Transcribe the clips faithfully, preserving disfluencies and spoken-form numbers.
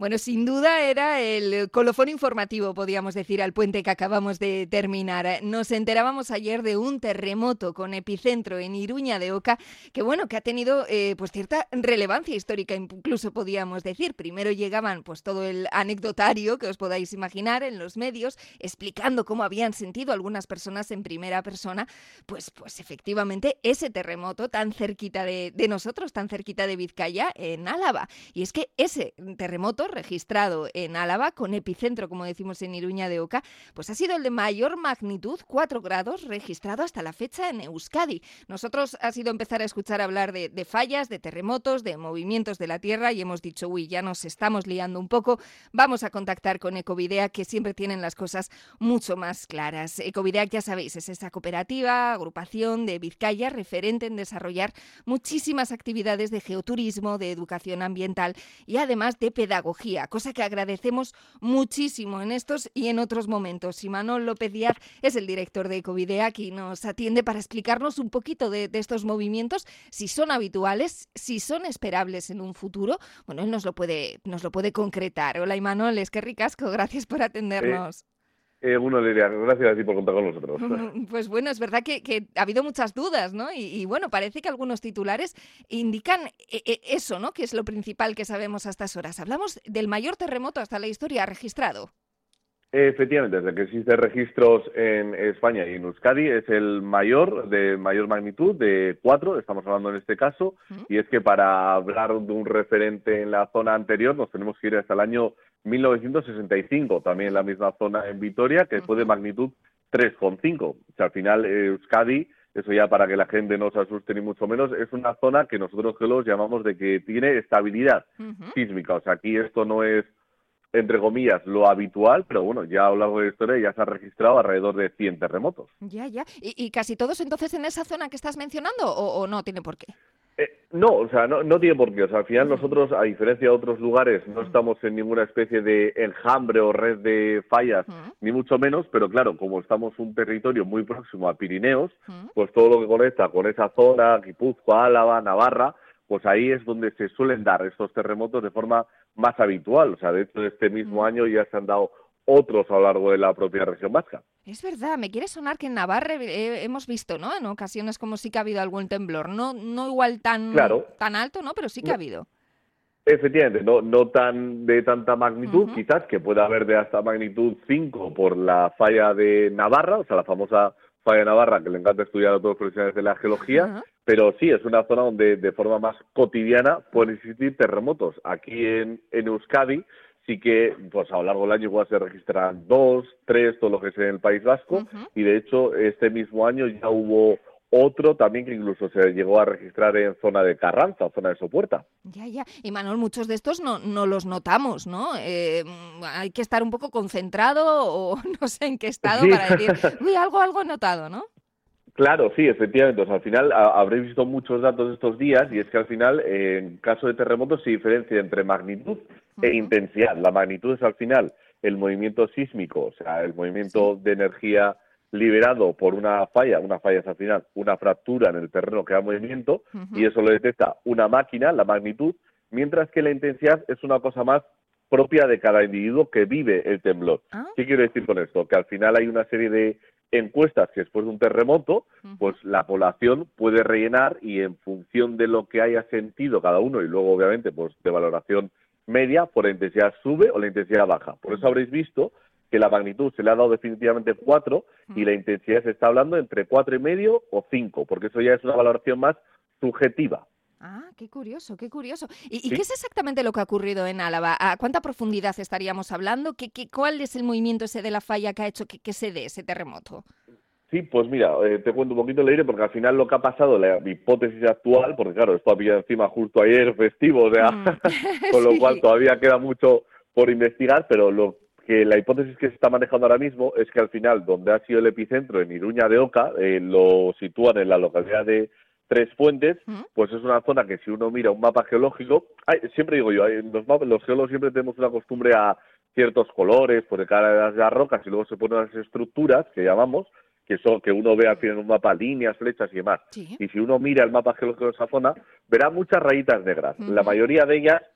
Bueno, sin duda era el colofón informativo, podríamos decir, al puente que acabamos de terminar. Nos enterábamos ayer de un terremoto con epicentro en Iruña de Oca, que bueno, que ha tenido eh, pues cierta relevancia histórica, incluso podríamos decir. Primero llegaban pues todo el anecdotario que os podáis imaginar en los medios, explicando cómo habían sentido algunas personas en primera persona, pues, pues efectivamente ese terremoto tan cerquita de, de nosotros, tan cerquita de Vizcaya, en Álava. Y es que ese terremoto registrado en Álava, con epicentro, como decimos, en Iruña de Oca, pues ha sido el de mayor magnitud, cuatro grados, registrado hasta la fecha en Euskadi. Nosotros ha sido empezar a escuchar hablar de, de fallas, de terremotos, de movimientos de la Tierra y hemos dicho, uy, ya nos estamos liando un poco, vamos a contactar con Ecovidea, que siempre tienen las cosas mucho más claras. Ecovidea, ya sabéis, es esa cooperativa, agrupación de Vizcaya, referente en desarrollar muchísimas actividades de geoturismo, de educación ambiental y además de pedagogía, cosa que agradecemos muchísimo en estos y en otros momentos. Imanol López Díaz es el director de Ecovidea, que nos atiende para explicarnos un poquito de, de estos movimientos, si son habituales, si son esperables en un futuro. Bueno, él nos lo puede, nos lo puede concretar. Hola Imanol, es que ricasco, gracias por atendernos. Eh... Eh, uno diría, gracias a ti por contar con nosotros. Pues bueno, es verdad que, que ha habido muchas dudas, ¿no? Y, y bueno, parece que algunos titulares indican eh, eso, ¿no? Que es lo principal que sabemos a estas horas. Hablamos del mayor terremoto hasta la historia registrado. Efectivamente, desde que existen registros en España y en Euskadi, es el mayor, de mayor magnitud, de cuatro, estamos hablando en este caso, ¿Mm? Y es que para hablar de un referente en la zona anterior nos tenemos que ir hasta el año mil novecientos sesenta y cinco, también en la misma zona en Vitoria, que fue de magnitud tres coma cinco. O sea, al final, eh, Euskadi, eso ya para que la gente no se asuste ni mucho menos, es una zona que nosotros geólogos llamamos de que tiene estabilidad uh-huh. sísmica. O sea, aquí esto no es, entre comillas, lo habitual, pero bueno, ya a lo largo de la historia ya se ha registrado alrededor de cien terremotos. Ya, ya. ¿Y, y casi todos entonces en esa zona que estás mencionando o, o no tiene por qué? Eh, no, o sea, no, no tiene por qué. O sea, al final nosotros, a diferencia de otros lugares, no estamos en ninguna especie de enjambre o red de fallas, uh-huh. ni mucho menos, pero claro, como estamos un territorio muy próximo a Pirineos, uh-huh. pues todo lo que conecta con esa zona, Guipúzcoa, Álava, Navarra, pues ahí es donde se suelen dar estos terremotos de forma más habitual. O sea, de hecho, este mismo uh-huh. año ya se han dado otros a lo largo de la propia región vasca. Es verdad, me quiere sonar que en Navarra eh, hemos visto, ¿no? En ocasiones como sí que ha habido algún temblor, no no igual tan, claro. tan alto, ¿no? Pero sí que no. ha habido. Efectivamente, no no tan de tanta magnitud, uh-huh. quizás, que pueda haber de hasta magnitud cinco por la falla de Navarra, o sea, la famosa falla de Navarra, que le encanta estudiar a todos los profesionales de la geología, uh-huh. pero sí, es una zona donde de forma más cotidiana pueden existir terremotos. Aquí en, en Euskadi, sí que pues a lo largo del año igual se registran dos, tres, todo lo que es en el País Vasco, uh-huh. y de hecho este mismo año ya hubo otro también que incluso se llegó a registrar en zona de Carranza, zona de Sopuerta. Ya, ya. Y Manuel, muchos de estos no, no los notamos, ¿no? Eh, hay que estar un poco concentrado o no sé en qué estado sí. para decir, uy, algo, algo he notado, ¿no? Claro, sí, efectivamente. O sea, al final a, habréis visto muchos datos estos días y es que al final, eh, en caso de terremotos, se diferencia entre magnitud uh-huh. e intensidad. La magnitud es al final el movimiento sísmico, o sea, el movimiento sí. de energía liberado por una falla, una falla es al final una fractura en el terreno que da movimiento uh-huh. y eso lo detecta una máquina, la magnitud, mientras que la intensidad es una cosa más propia de cada individuo que vive el temblor. ¿Ah? ¿Qué quiero decir con esto? Que al final hay una serie de encuestas que después de un terremoto, uh-huh. pues la población puede rellenar y en función de lo que haya sentido cada uno y luego obviamente pues de valoración media, por la intensidad sube o la intensidad baja. Por eso habréis visto que la magnitud se le ha dado definitivamente cuatro uh-huh. y la intensidad se está hablando entre cuatro y medio o cinco, porque eso ya es una valoración más subjetiva. Ah, qué curioso, qué curioso. ¿Y, ¿Sí? ¿Y qué es exactamente lo que ha ocurrido en Álava? ¿A cuánta profundidad estaríamos hablando? ¿Qué, qué, ¿Cuál es el movimiento ese de la falla que ha hecho que, que se dé ese terremoto? Sí, pues mira, eh, te cuento un poquito, Leire, porque al final lo que ha pasado, la hipótesis actual, porque claro, esto ha pillado encima justo ayer festivo, o sea, mm. con lo sí. cual todavía queda mucho por investigar, pero lo que la hipótesis que se está manejando ahora mismo es que al final, donde ha sido el epicentro, en Iruña de Oca, eh, lo sitúan en la localidad de Tres Fuentes, ¿Mm? Pues es una zona que si uno mira un mapa geológico, ay, siempre digo yo, en los mapas, los geólogos siempre tenemos una costumbre a ciertos colores, por cada de las rocas, y luego se ponen las estructuras, que llamamos, que son que uno ve al final en un mapa líneas, flechas y demás. ¿Sí? Y si uno mira el mapa geológico de esa zona, verá muchas rayitas negras. Uh-huh. La mayoría de ellas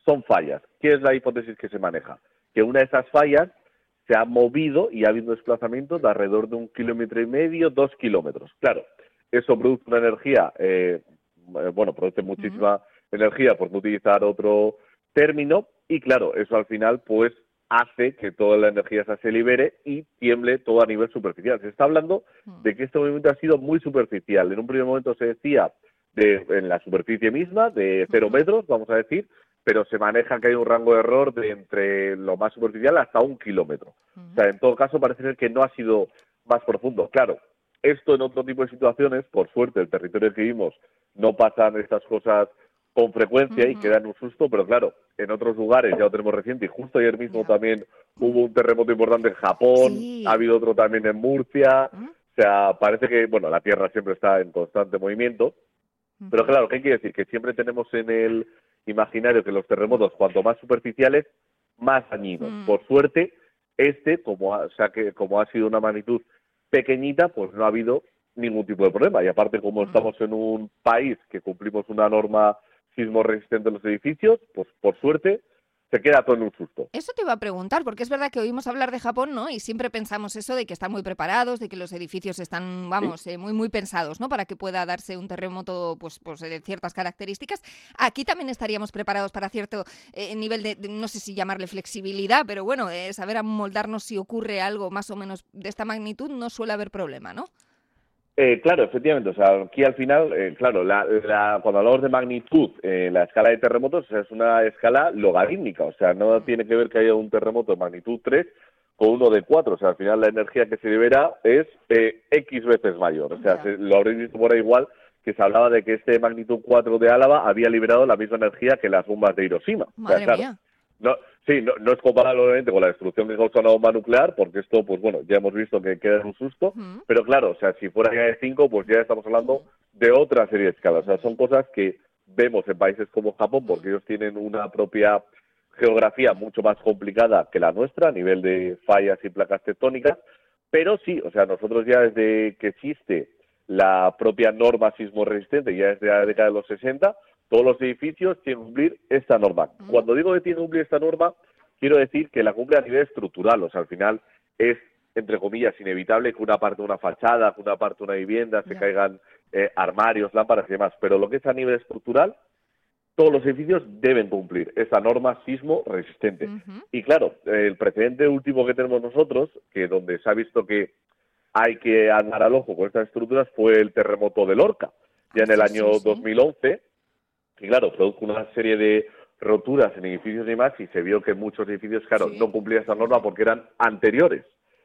son fallas. ¿Qué es la hipótesis que se maneja? Que una de esas fallas se ha movido y ha habido un desplazamiento de alrededor de un kilómetro y medio, dos kilómetros. Claro, eso produce una energía, eh, bueno, produce muchísima uh-huh. energía, por no utilizar otro término, y claro, eso al final, pues, hace que toda la energía esa se libere y tiemble todo a nivel superficial. Se está hablando uh-huh. de que este movimiento ha sido muy superficial. En un primer momento se decía de, en la superficie misma, de cero uh-huh. metros, vamos a decir, pero se maneja que hay un rango de error de entre lo más superficial hasta un kilómetro. Uh-huh. O sea, en todo caso parece ser que no ha sido más profundo. Claro, esto en otro tipo de situaciones, por suerte, el territorio que vivimos no pasan estas cosas con frecuencia uh-huh. y quedan un susto, pero claro, en otros lugares ya lo tenemos reciente, y justo ayer mismo yeah. también hubo un terremoto importante en Japón, sí. ha habido otro también en Murcia, uh-huh. o sea, parece que, bueno, la Tierra siempre está en constante movimiento, uh-huh. pero claro, ¿qué quiere decir? Que siempre tenemos en el imaginario que los terremotos, cuanto más superficiales, más dañinos. Mm. Por suerte, este, como ha, o sea, que, como ha sido una magnitud pequeñita, pues no ha habido ningún tipo de problema. Y aparte, como mm. estamos en un país que cumplimos una norma sismo resistente en los edificios, pues por suerte se queda todo en un susto. Eso te iba a preguntar, porque es verdad que oímos hablar de Japón, ¿no? Y siempre pensamos eso de que están muy preparados, de que los edificios están, vamos, sí. eh, muy muy pensados, ¿no? Para que pueda darse un terremoto, pues, pues de ciertas características. Aquí también estaríamos preparados para cierto eh, nivel de, de, no sé si llamarle flexibilidad, pero bueno, eh, saber amoldarnos si ocurre algo más o menos de esta magnitud, no suele haber problema, ¿no? Eh, claro, efectivamente, o sea, aquí al final, eh, claro, la, la, cuando hablamos de magnitud, eh, la escala de terremotos, o sea, es una escala logarítmica, o sea, no tiene que ver que haya un terremoto de magnitud tres con uno de cuatro, o sea, al final la energía que se libera es eh, X veces mayor, o sea, yeah. se, lo habréis visto por ahí igual, que se hablaba de que este de magnitud cuatro de Álava había liberado la misma energía que las bombas de Hiroshima. Madre o sea, claro, mía. No, sí, no, no es comparable obviamente con la destrucción que causa una bomba nuclear, porque esto, pues bueno, ya hemos visto que queda en un susto, uh-huh. pero claro, o sea, si fuera ya de cinco, pues ya estamos hablando de otra serie de escalas. O sea, son cosas que vemos en países como Japón, porque ellos tienen una propia geografía mucho más complicada que la nuestra, a nivel de fallas y placas tectónicas, pero sí, o sea, nosotros ya desde que existe la propia norma sismo resistente, ya desde la década de los sesenta, todos los edificios tienen que cumplir esta norma. Cuando digo que tienen que cumplir esta norma, quiero decir que la cumple a nivel estructural. O sea, al final es, entre comillas, inevitable que una parte de una fachada, que una parte de una vivienda se yeah. caigan eh, armarios, lámparas y demás. Pero lo que es a nivel estructural, todos los edificios deben cumplir esa norma sismo resistente. Uh-huh. Y claro, el precedente último que tenemos nosotros, que donde se ha visto que hay que andar al ojo con estas estructuras, fue el terremoto de Lorca, ya en el sí, año sí, sí. dos mil once. Y claro, produjo una serie de roturas en edificios y demás, y se vio que muchos edificios, claro, sí. no cumplían esa norma porque eran anteriores.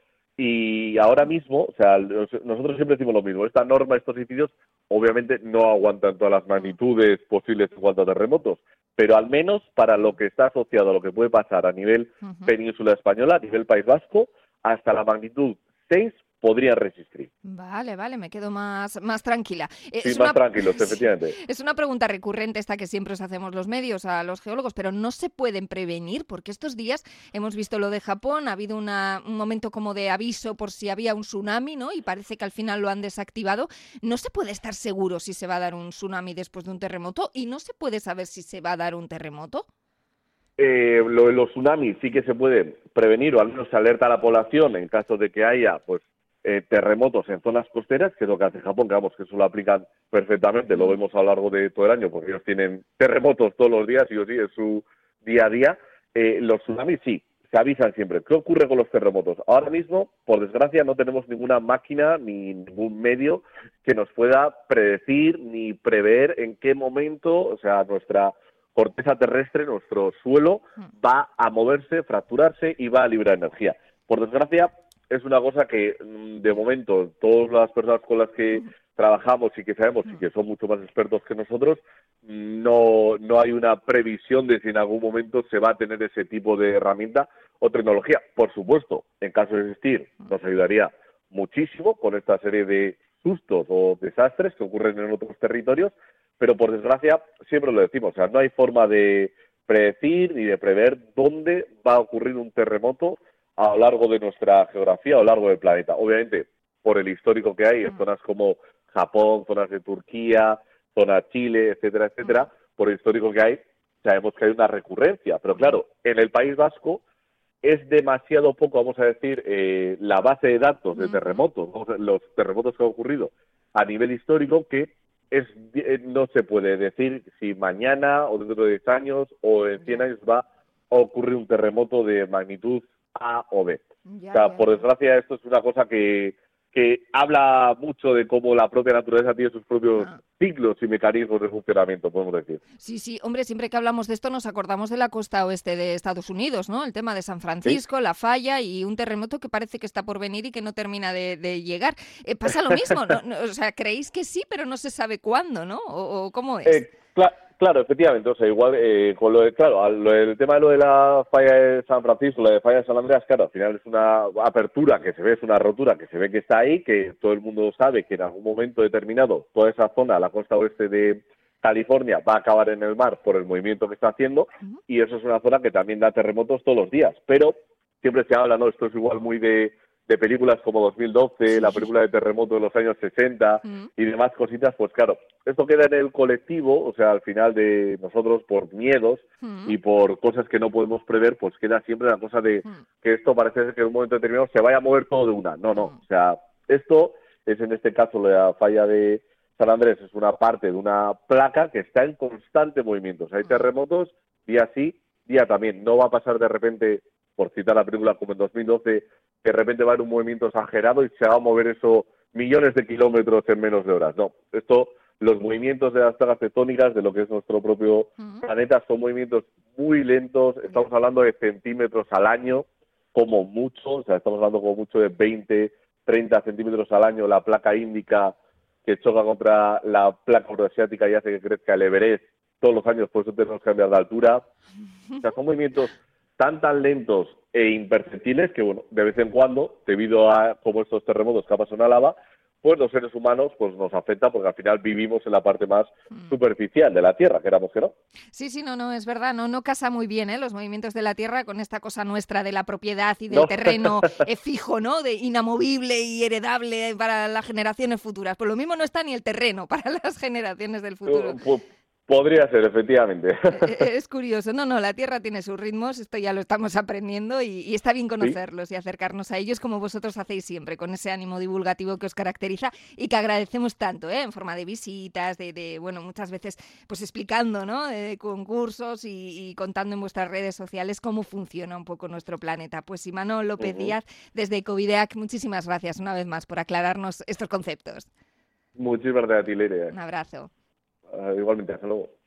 Y ahora mismo, o sea, nosotros siempre decimos lo mismo, esta norma, estos edificios, obviamente no aguantan todas las magnitudes posibles en cuanto a terremotos, pero al menos para lo que está asociado a lo que puede pasar a nivel uh-huh. península española, a nivel País Vasco, hasta la magnitud seis podrían resistir. Vale, vale, me quedo más, más tranquila. Sí, es más una, tranquilos, efectivamente. Es una pregunta recurrente esta que siempre os hacemos los medios a los geólogos, pero no se pueden prevenir, porque estos días hemos visto lo de Japón, ha habido una, un momento como de aviso por si había un tsunami, ¿no? Y parece que al final lo han desactivado. No se puede estar seguro si se va a dar un tsunami después de un terremoto y no se puede saber si se va a dar un terremoto. Eh, lo de los tsunamis sí que se puede prevenir, o al menos se alerta a la población en caso de que haya, pues, Eh, terremotos en zonas costeras, que es lo que hace Japón, que vamos, que eso lo aplican perfectamente, lo vemos a lo largo de todo el año, porque ellos tienen terremotos todos los días, y o sí, es su día a día. Eh, los tsunamis sí, se avisan siempre. ¿Qué ocurre con los terremotos? Ahora mismo, por desgracia, no tenemos ninguna máquina ni ningún medio que nos pueda predecir ni prever en qué momento, o sea, nuestra corteza terrestre, nuestro suelo, va a moverse, fracturarse y va a liberar energía. Por desgracia, es una cosa que, de momento, todas las personas con las que trabajamos y que sabemos y que son mucho más expertos que nosotros, no, no hay una previsión de si en algún momento se va a tener ese tipo de herramienta o tecnología. Por supuesto, en caso de existir, nos ayudaría muchísimo con esta serie de sustos o desastres que ocurren en otros territorios, pero por desgracia, siempre lo decimos, o sea, no hay forma de predecir ni de prever dónde va a ocurrir un terremoto a lo largo de nuestra geografía, a lo largo del planeta. Obviamente, por el histórico que hay en zonas como Japón, zonas de Turquía, zona Chile, etcétera, etcétera, por el histórico que hay, sabemos que hay una recurrencia, pero claro, en el País Vasco es demasiado poco, vamos a decir, eh, la base de datos de terremotos, los terremotos que han ocurrido a nivel histórico, que es no se puede decir si mañana o dentro de diez años o en cien años va a ocurrir un terremoto de magnitud A o B. Ya, o sea, ya, por ya. desgracia, esto es una cosa que, que habla mucho de cómo la propia naturaleza tiene sus propios Ah. ciclos y mecanismos de funcionamiento, podemos decir. Sí, sí, hombre, siempre que hablamos de esto nos acordamos de la costa oeste de Estados Unidos, ¿no? El tema de San ¿Sí? Francisco, la falla y un terremoto que parece que está por venir y que no termina de, de llegar. Eh, pasa lo mismo, ¿no? No, o sea, creéis que sí, pero no se sabe cuándo, ¿no? ¿O, o cómo es? Eh, cla- claro, efectivamente, o sea, igual eh, con lo de, claro, al- lo del tema de lo de la falla de San Francisco, la de falla de San Andreas, claro, al final es una apertura que se ve, es una rotura que se ve que está ahí, que todo el mundo sabe que en algún momento determinado toda esa zona, la costa oeste de California, va a acabar en el mar por el movimiento que está haciendo, Ujú. y eso es una zona que también da terremotos todos los días, pero siempre se habla, ¿no? Esto es igual muy de, de películas como dos mil doce, la Sí. película de terremoto de los años sesenta Mm. y demás cositas, pues claro, esto queda en el colectivo, o sea, al final de nosotros por miedos Mm. y por cosas que no podemos prever, pues queda siempre la cosa de Mm. que esto parece ser que en un momento determinado se vaya a mover todo de una. No, no, Mm. o sea, esto es en este caso la falla de San Andrés, es una parte de una placa que está en constante movimiento. O sea, hay Mm. terremotos día sí, día también. No va a pasar de repente, por citar la película como en dos mil doce, que de repente va a haber un movimiento exagerado y se va a mover eso millones de kilómetros en menos de horas. No, esto, los movimientos de las placas tectónicas, de lo que es nuestro propio Mm. planeta, son movimientos muy lentos. Estamos hablando de centímetros al año, como mucho. O sea, estamos hablando como mucho de veinte, treinta centímetros al año. La placa índica que choca contra la placa euroasiática y hace que crezca el Everest todos los años, por eso tenemos que cambiar de altura. O sea, son movimientos tan, tan lentos e imperceptibles que, bueno, de vez en cuando, debido a como estos terremotos que pasan a lava, pues los seres humanos pues nos afecta porque al final vivimos en la parte más Mm. superficial de la Tierra, queramos que no. Sí, sí, no, no, es verdad, no, no casa muy bien, ¿eh? Los movimientos de la Tierra con esta cosa nuestra de la propiedad y del No. terreno eh, fijo, ¿no? De inamovible y heredable para las generaciones futuras. Pues lo mismo no está ni el terreno para las generaciones del futuro. Pu- Podría ser, efectivamente. Eh, eh, Es curioso. No, no, la Tierra tiene sus ritmos, esto ya lo estamos aprendiendo y, y está bien Sí, conocerlos y acercarnos a ellos como vosotros hacéis siempre, con ese ánimo divulgativo que os caracteriza y que agradecemos tanto, ¿eh? En forma de visitas, de, de bueno, muchas veces pues explicando, ¿no? De concursos y, y contando en vuestras redes sociales cómo funciona un poco nuestro planeta. Pues Imanol López ujú. Díaz, desde Covideac, muchísimas gracias una vez más por aclararnos estos conceptos. Muchísimas gracias a ti, Leire. Un abrazo. Ah, igualmente, hasta luego.